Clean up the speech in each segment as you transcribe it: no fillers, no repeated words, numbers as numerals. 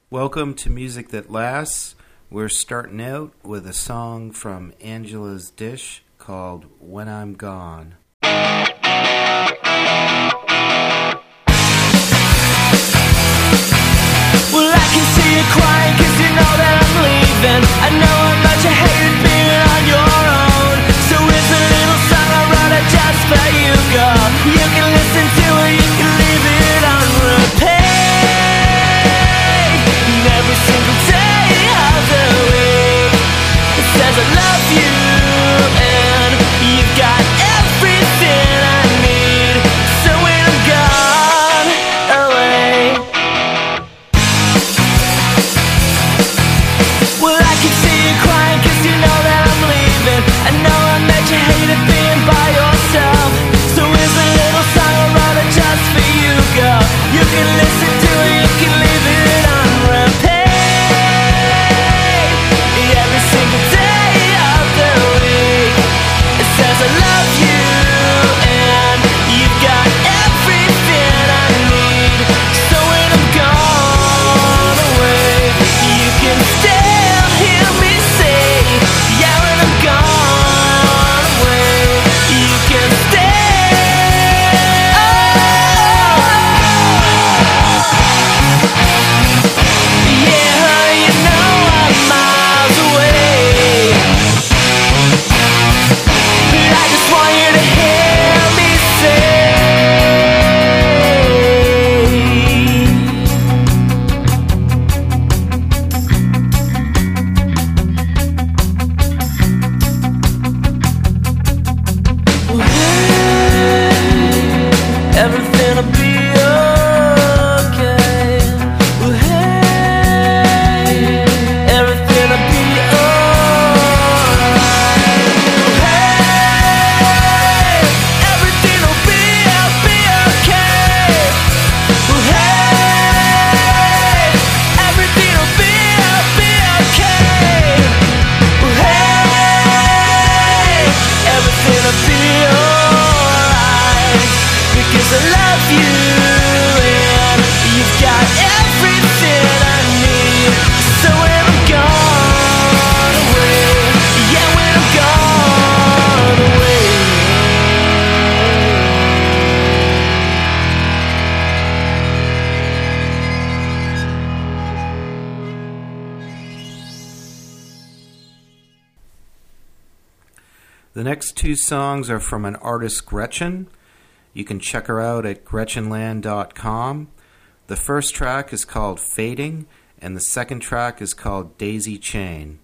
Welcome to Music That Lasts. We're starting out with a song from Angela's Dish called When I'm Gone. Well, I can see you crying cause you know that I'm leaving. I know how much you hated being on your own. So here's a little song I wrote it just for you, girl. You can listen to it, you can leave it on repeat. Every single day of the week it says I love you and you've got everything I need. So when I'm gone away, well, I can see you crying cause you know that I'm leaving. I know I made you hate it being by yourself. So here's a little song I wrote it just for you, girl. You can listen to it, you can leave it on repeat. Every single day of the week it says I love you and you've got everything I need. So when I'm gone away, you can still hear me say, yeah, when I'm gone away, you can stay. Yeah, you know I'm miles away, but I just want you to hear me say, everything'll be okay. Well, hey, everything'll be alright. Hey, everything'll be okay. Well, hey, everything'll be okay. Well, hey, everything'll be alright. Because I love you and you've got everything I need. So when I'm gone away, yeah, when I'm gone away. The next two songs are from an artist, Gretchen. You can check her out at gretchenland.com. The first track is called Fading, and the second track is called Daisy Chain.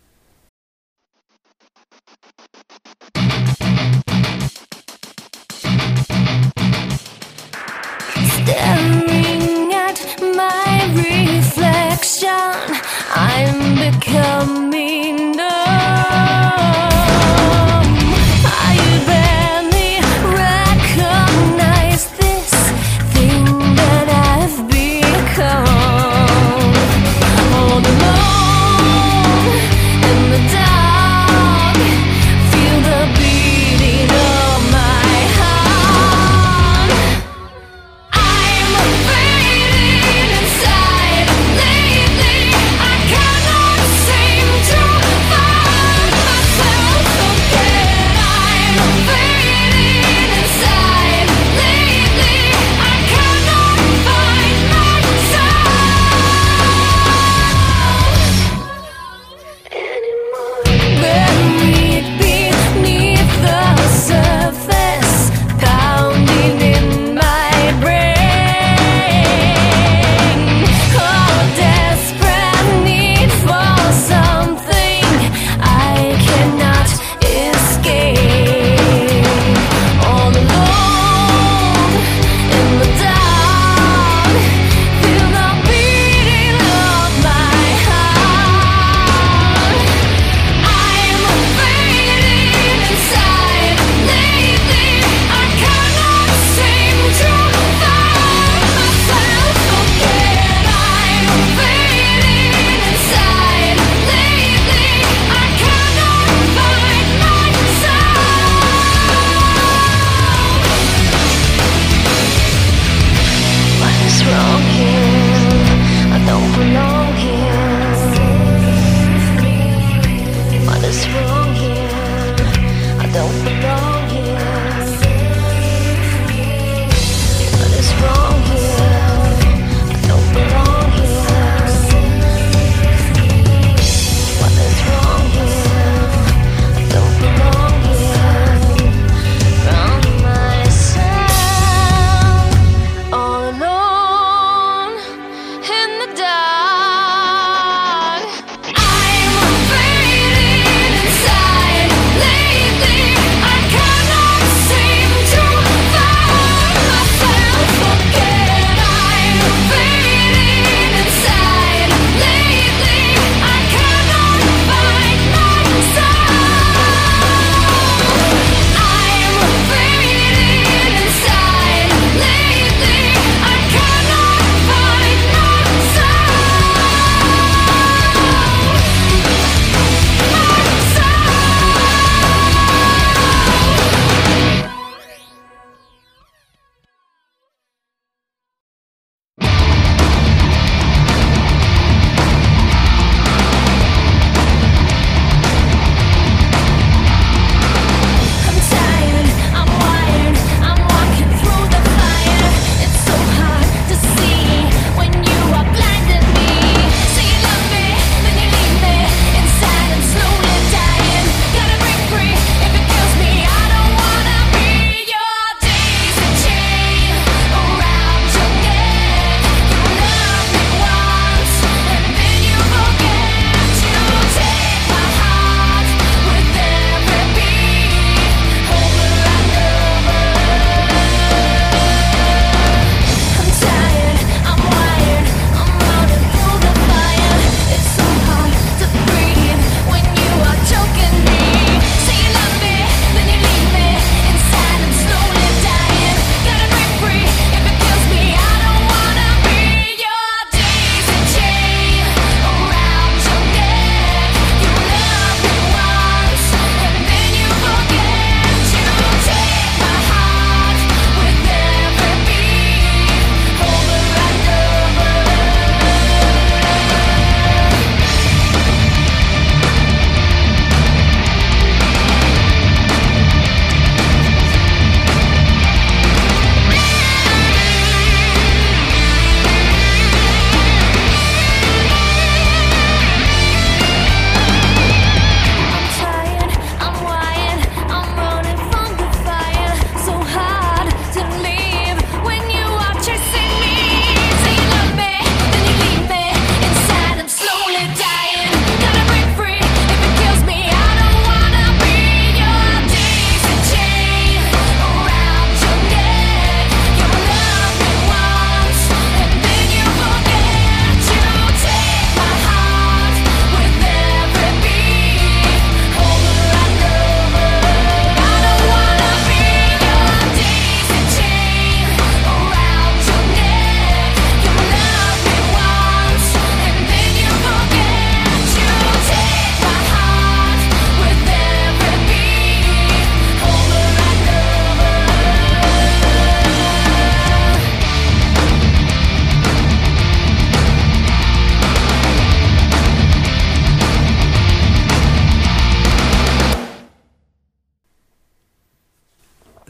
Staring at my reflection, I'm becoming numb. I barely recognize this thing that I've become. All alone in the dark, feel the beating of my heart. I'm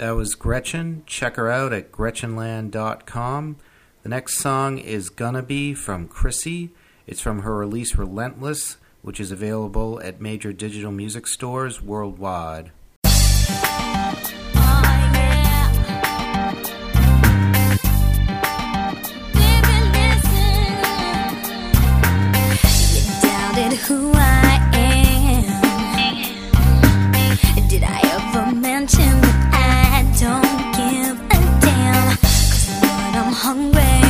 That was Gretchen. Check her out at GretchenLand.com. The next song is Gonna Be from Chrissy. It's from her release Relentless, which is available at major digital music stores worldwide. Who I am. Did I ever mention that I don't give a damn? 'Cause what I'm hungry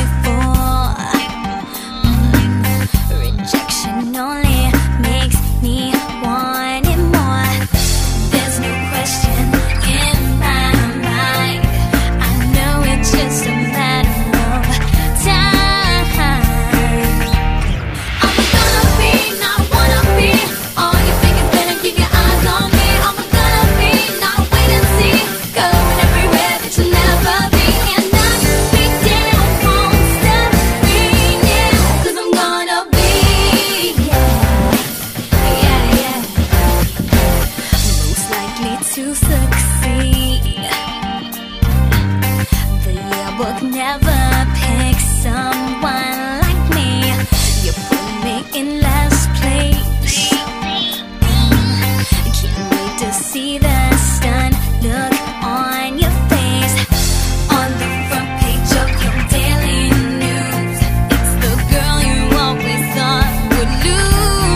for, rejection only makes me want it more. There's no question in my mind. I know it's just a matter of time. To succeed, the yearbook never picks someone like me. You put me in last place. Can't wait to see the stunned look on your face. On the front page of your daily news, it's the girl you always thought would lose.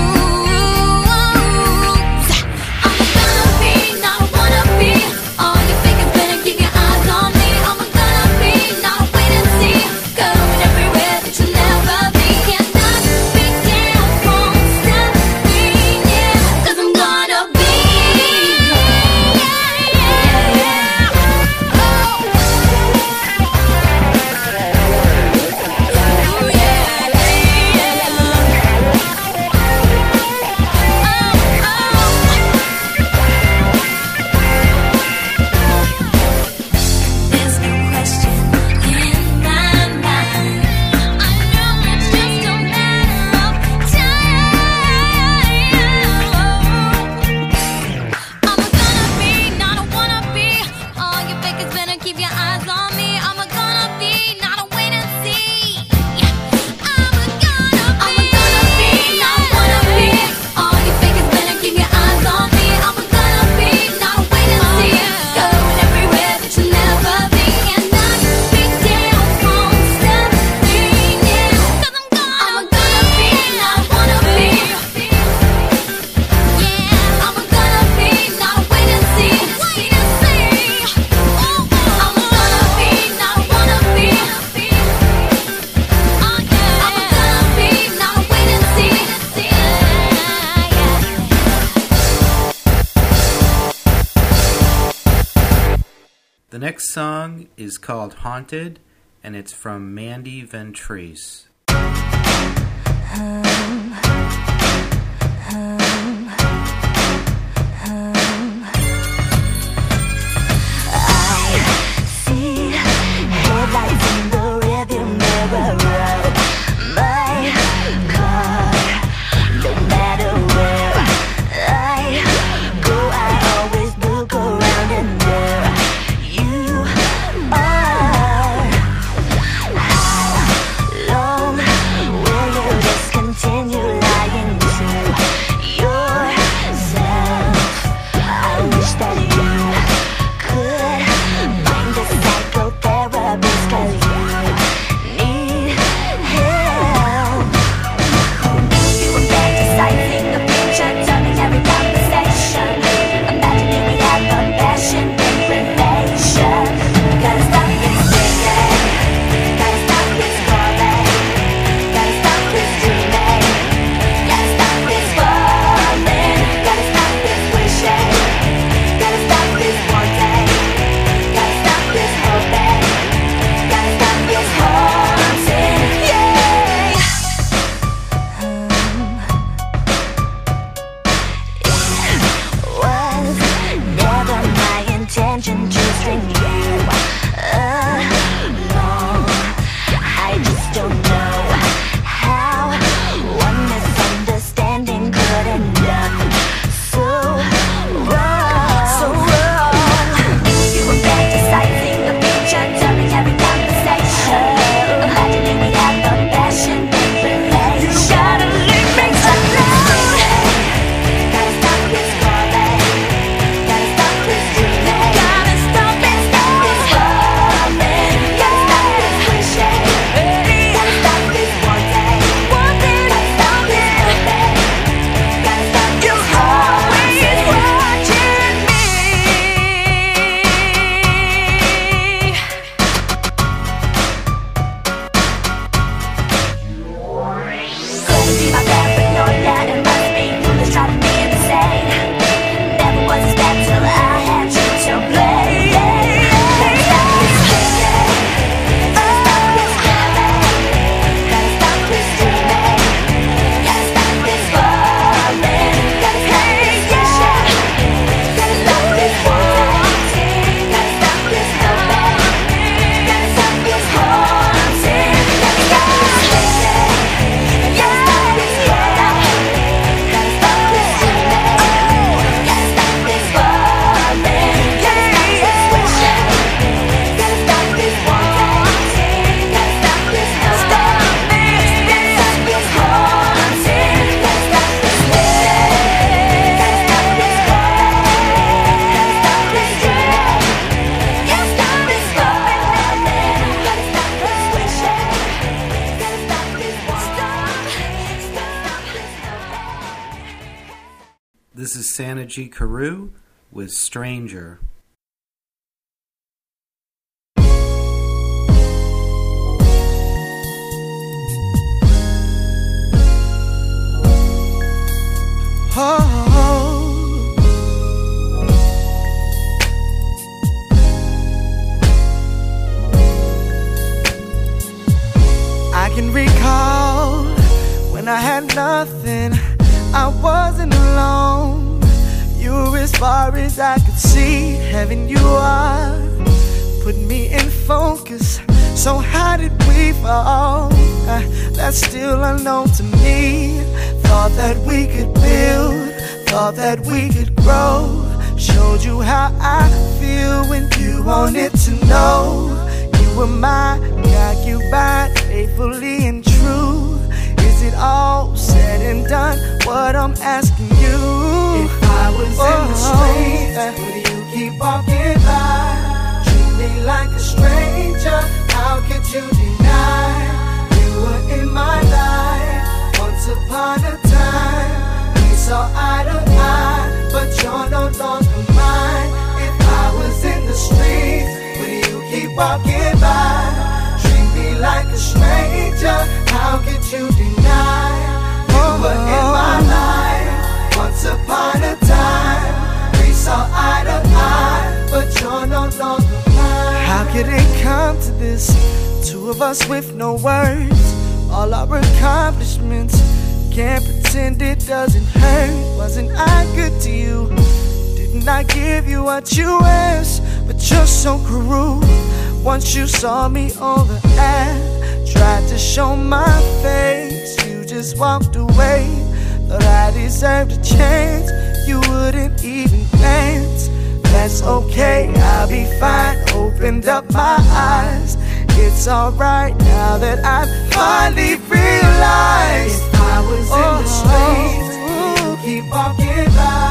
The next song is called Haunted, and it's from Mandy Ventrise. Lord This is Santa G. Carew with Stranger. I can recall when I had nothing, I wasn't alone. You were as far as I could see, heaven you are, put me in focus. So how did we fall? That's still unknown to me. Thought that we could build, thought that we could grow. Showed you how I feel when you wanted to know. You were my concubine, faithfully and true. Is it all said and done? What I'm asking you. If I was in the streets, would you keep walking by? Treat me like a stranger. How could you deny? You were in my life. Once upon a time, we saw eye to eye, but you're no longer mine. If I was in the streets, would you keep walking by? Treat me like a stranger. How could you deny? You were in my life. Once upon a time, we saw eye to eye, but you're no longer mine. How could it come to this? Two of us with no words, all our accomplishments. Can't pretend it doesn't hurt. Wasn't I good to you? Didn't I give you what you asked? But you're so cruel. Once you saw me on the app, tried to show my face, you just walked away. Thought I deserved a chance, you wouldn't even glance. That's okay, I'll be fine. Opened up my eyes. It's alright now that I finally realized. If I was in the streets, you keep walking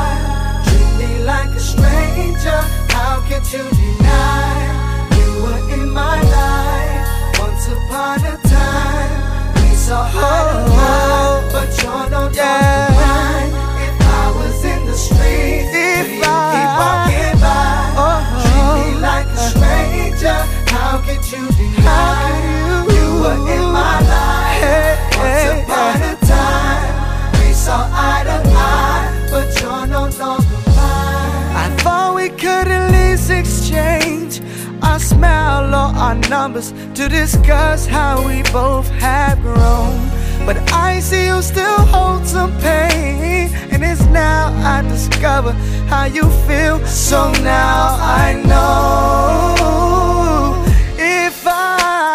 by. Treat me like a stranger. How could you deny? You were in my life. Once upon a time, we saw eye to eye, but you're no longer mine. If I was in the streets, you keep walking by. Treat me like a stranger. How could you deny? You were in my life. Once upon a time, we saw eye to eye, but you're no longer mine. I thought we could at least exchange our smile or our numbers to discuss how we both have grown. But I see you still hold some pain, and it's now I discover how you feel. So now I know. If I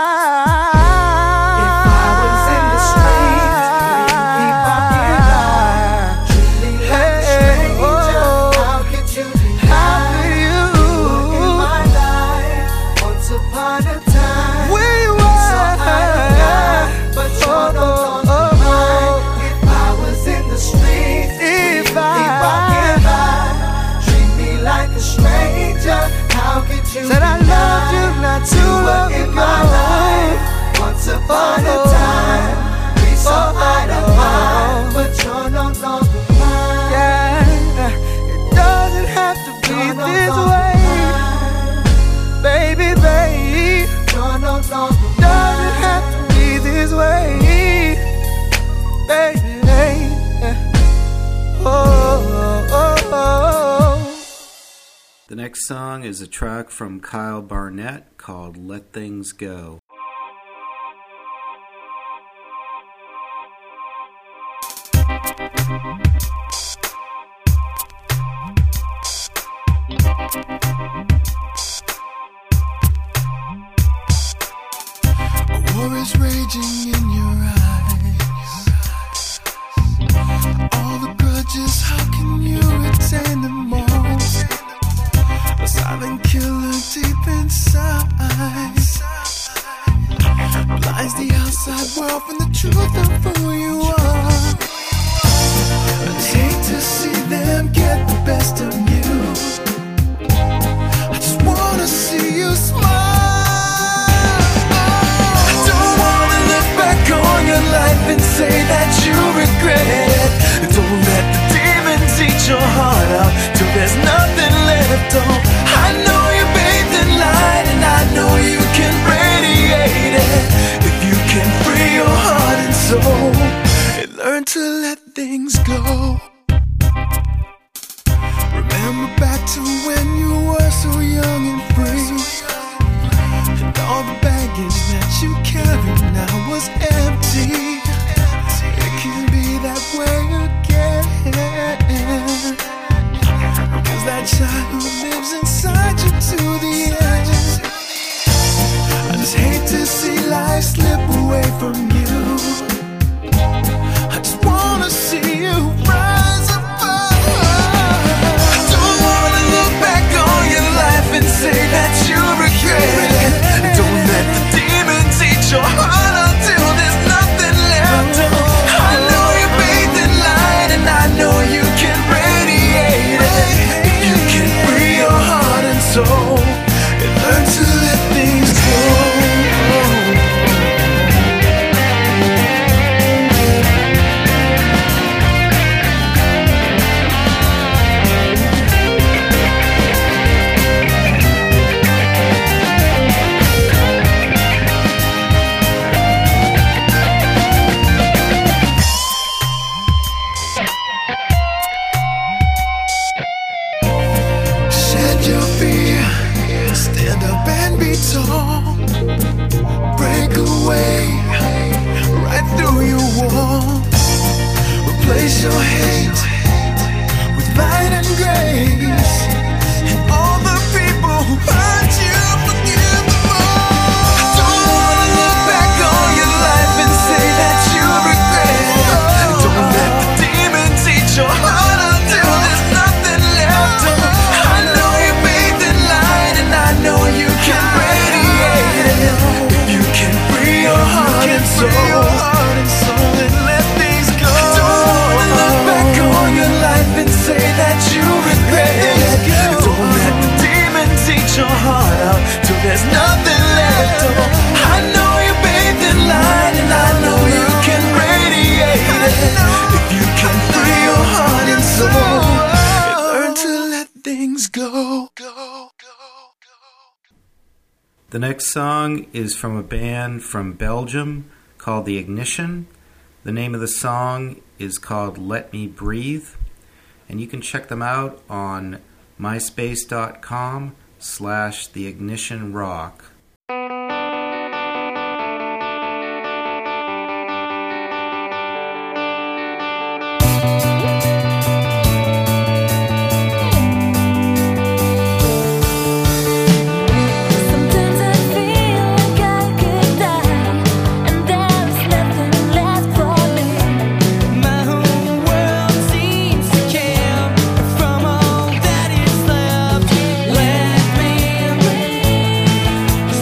was in the streets, would you keep walking by? Treat me like a stranger. How could you deny? You were in my life. Once upon a time, we were, but you're no longer mine. If I was in the streets, would you keep walking by? Treat me like a stranger. How could you said I loved you not too long ago. In my life. Once upon a time, we saw eye to eye, but you're no longer mine. Yeah, it doesn't have to be this way, baby, baby. You're no longer mine. Doesn't have to be this way, baby. The next song is a track from Kyle Barnett called Let Things Go. A war is raging in your eyes. All the grudges, how can you retain them all? A silent killer deep inside blinds the outside world from the truth of who you are. teach your heart out till there's nothing left. Oh, I know you're bathed in light, and I know you can radiate it if you can free your heart and soul and learn to let things go. Remember back to when you were so young and free, and all the baggage that you carry now was empty. It can be that way again, because that child who lives inside you to the end. I just hate to see life slip away from you. I just wanna see you rise above. I don't wanna look back on your life and say that you regret it. Don't let the demons eat your heart until there's nothing left. I know you're bathed in light, and I know you can radiate it if you can free your heart and soul and learn to let things go. Stand up and be tall. Break away right through your walls. Replace your hate with light and grace. And all the people who hurt you, forgive them all. Don't wanna look back on your life and say that you regret it. Don't let the demons eat your heart until there's nothing left. I know you're bathed in light, and I know you can radiate it if you can free your heart and soul and let things go. Don't wanna look back on your life and say that you regret it. Don't let the demons eat your heart out till there's nothing left. I know you're bathed in light, and I know you can radiate it if you can free your heart and soul and learn to let things go. The next song is from a band from Belgium called The Ignition. The name of the song is called Let Me Breathe, and you can check them out on myspace.com/theignitionrock. Sometimes I feel like I could die, and there's nothing left for me. My whole world seems to care from all that is left. Let me breathe.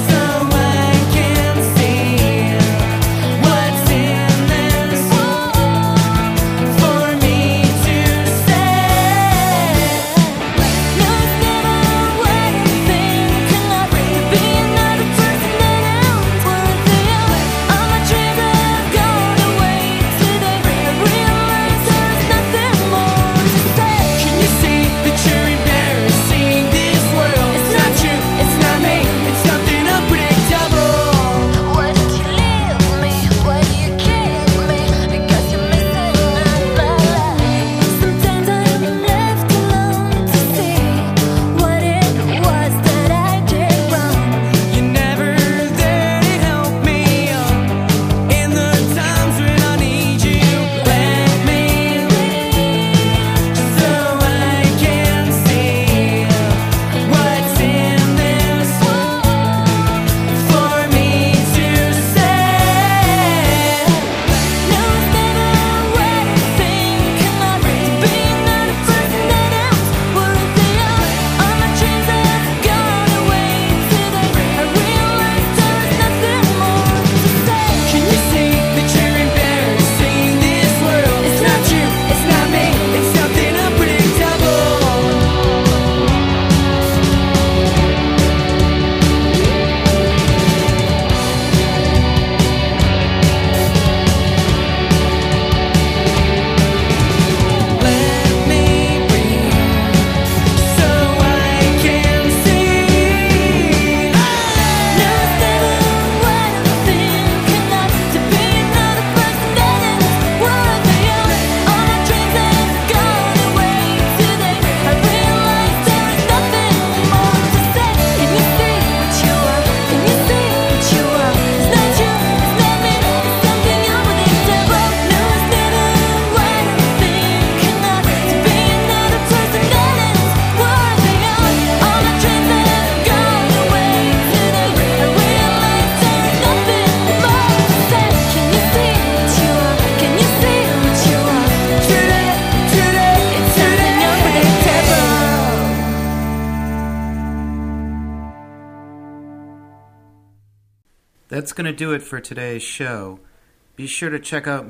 That's going to do it for today's show. Be sure to check out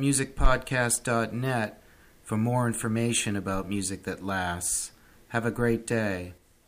musicpodcast.net for more information about music that lasts. Have a great day.